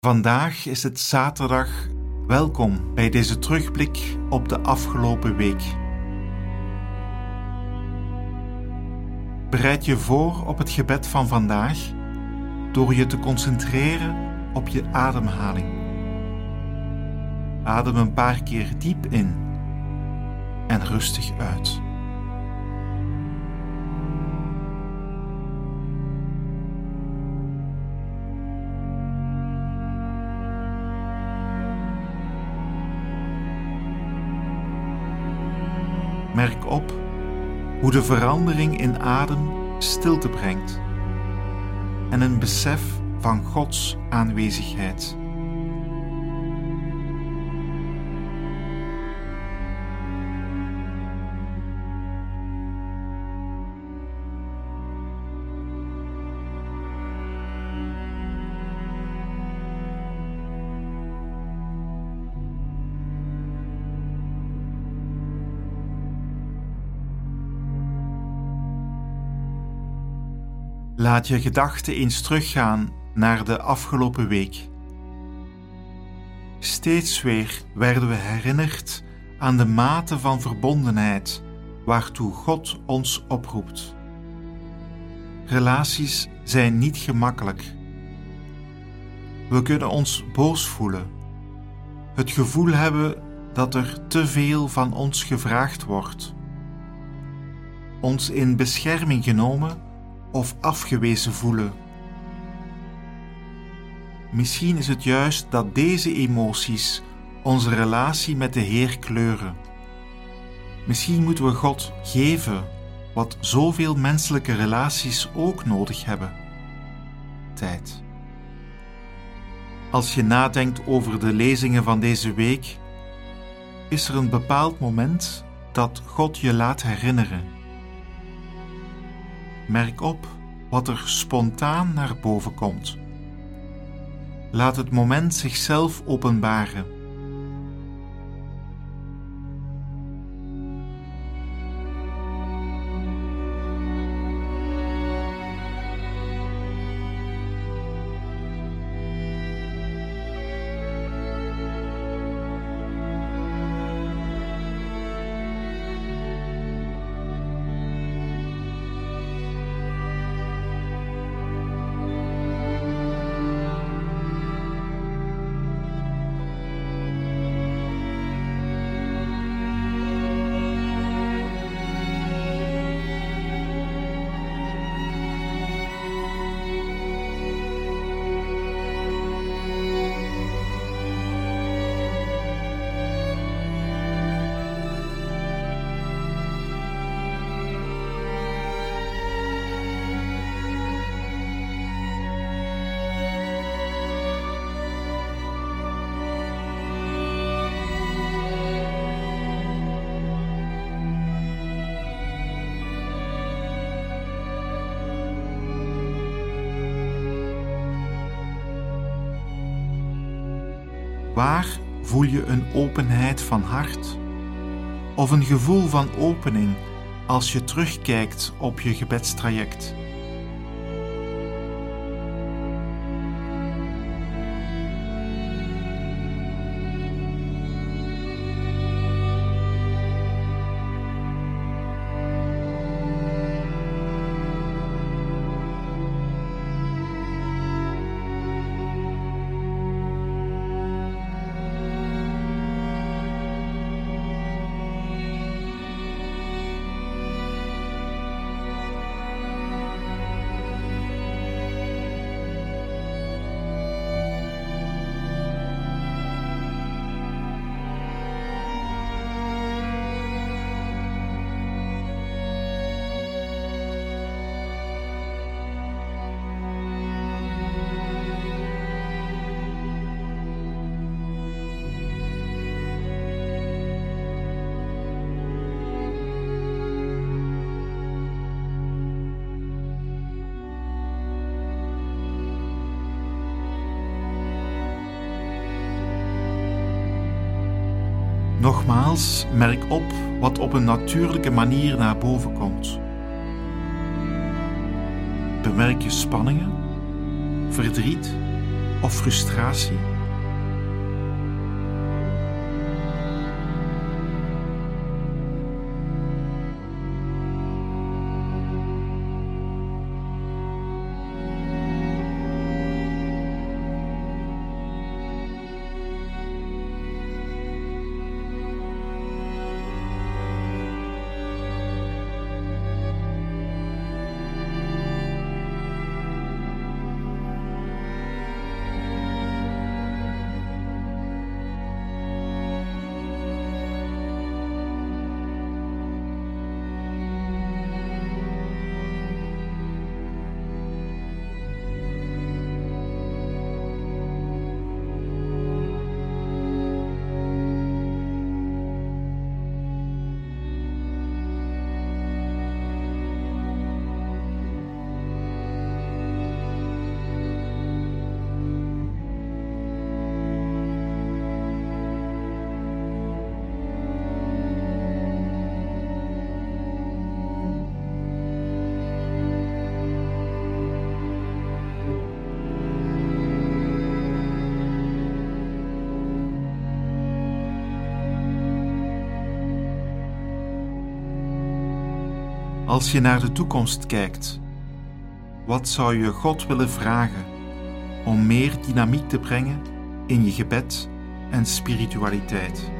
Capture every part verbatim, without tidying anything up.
Vandaag is het zaterdag. Welkom bij deze terugblik op de afgelopen week. Bereid je voor op het gebed van vandaag door je te concentreren op je ademhaling. Adem een paar keer diep in en rustig uit. Merk op hoe de verandering in adem stilte brengt en een besef van Gods aanwezigheid. Laat je gedachten eens teruggaan naar de afgelopen week. Steeds weer werden we herinnerd aan de mate van verbondenheid waartoe God ons oproept. Relaties zijn niet gemakkelijk. We kunnen ons boos voelen, het gevoel hebben dat er te veel van ons gevraagd wordt, ons in bescherming genomen of afgewezen voelen. Misschien is het juist dat deze emoties onze relatie met de Heer kleuren. Misschien moeten we God geven wat zoveel menselijke relaties ook nodig hebben: tijd. Als je nadenkt over de lezingen van deze week, is er een bepaald moment dat God je laat herinneren. Merk op wat er spontaan naar boven komt. Laat het moment zichzelf openbaren. Waar voel je een openheid van hart of een gevoel van opening als je terugkijkt op je gebedstraject? Nogmaals, merk op wat op een natuurlijke manier naar boven komt. Bemerk je spanningen, verdriet of frustratie? Als je naar de toekomst kijkt, wat zou je God willen vragen om meer dynamiek te brengen in je gebed en spiritualiteit?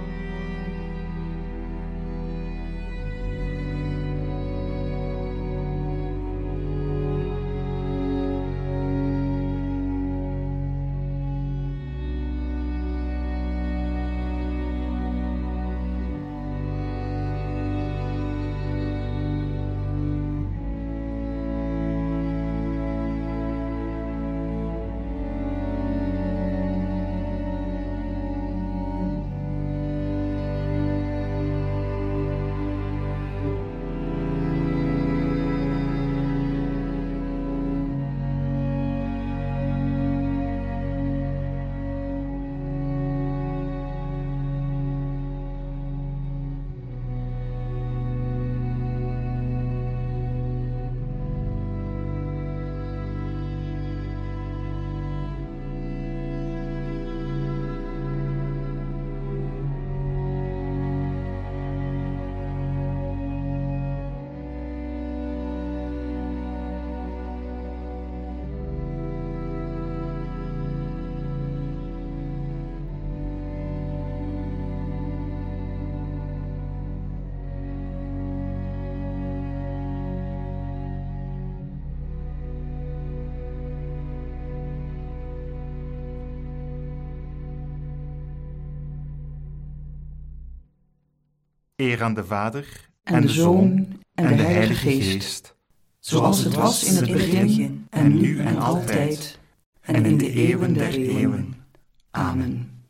Eer aan de Vader, en de Zoon, en de Heilige Geest, zoals het was in het begin, en nu en altijd, en in de eeuwen der eeuwen. Amen.